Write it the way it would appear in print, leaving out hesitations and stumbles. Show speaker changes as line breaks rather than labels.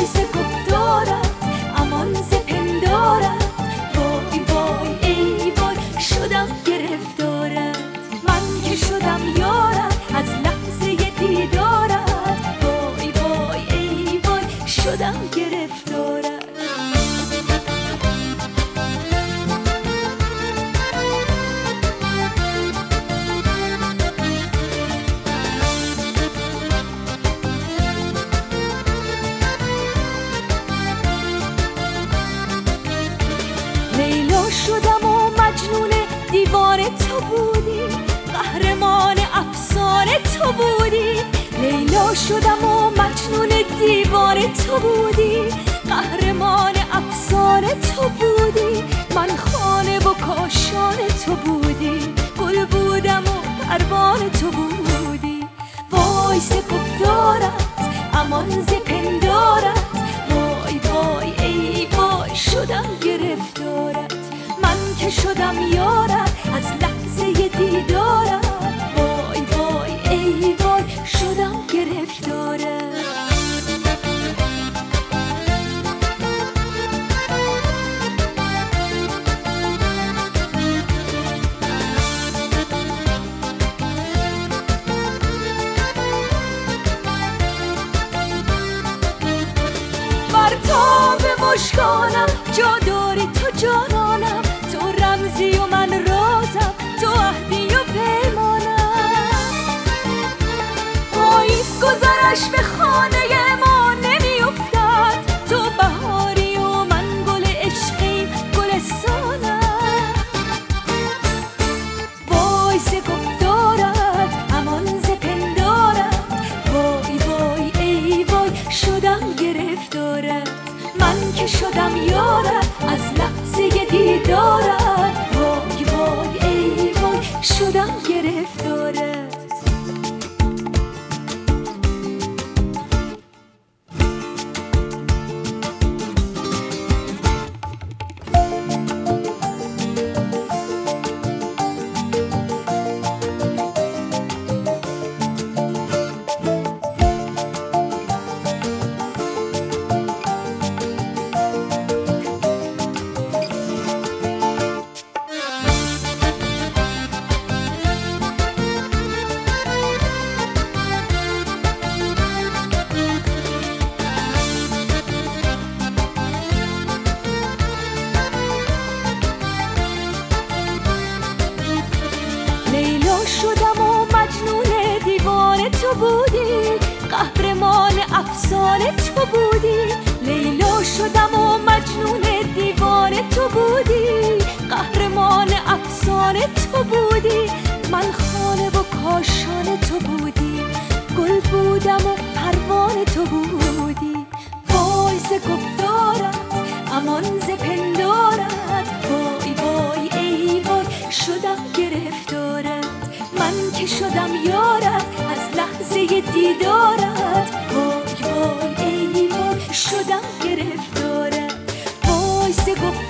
ز گفتارت امان ز پندارت، وای وای ای وای شدم گرفتارت. من که شدم یارت از لحظه دیدارت، وای وای ای وای شدم گرفتارت. لیلا شدم و مجنون دیوار تو بودی، قهرمان افسانه تو بودی. لیلا شدم و مجنون دیوار تو بودی، قهرمان افسانه تو بودی. من خانه و کاشان تو بودی، گل بودم و پروانه تو بودی. وای ز گفتارت امان ز پندارت، وای وای ای وای شدم گرفتارت. من که شدم یارت از لحظه دیدارت، وای وای ای وای شدم گرفتارت. برتاب مشکانم جا داری تو جانانم، تو رمزی و من رازم، تو عهدی و پیمانم. پاییز گذرش به خانه ما نمی افتد، تو بهاری و من گل عشقیم گلستانم. وای ز گفتارت امان ز پندارت، وای وای ای وای شدم گرفتارت. من که شدم یارت از لحظه دیدارت، وای وای ای وای شدم گرفتارت. لیلا شدم و مجنون دیوار تو بودی، قهرمان افسانه تو بودی. لیلا شدم و مجنون دیوار تو بودی، قهرمان افسانه تو بودی. من خانه و کاشان تو بودی، گل بودم و پروانه تو بودی. وای ز گفتارت امان ز پندارت، وای وای ای وای شدم گرفتارت. من که شدم یارت از لحظه دیدارت، وای وای ای وای شدم گرفتارت. وای ز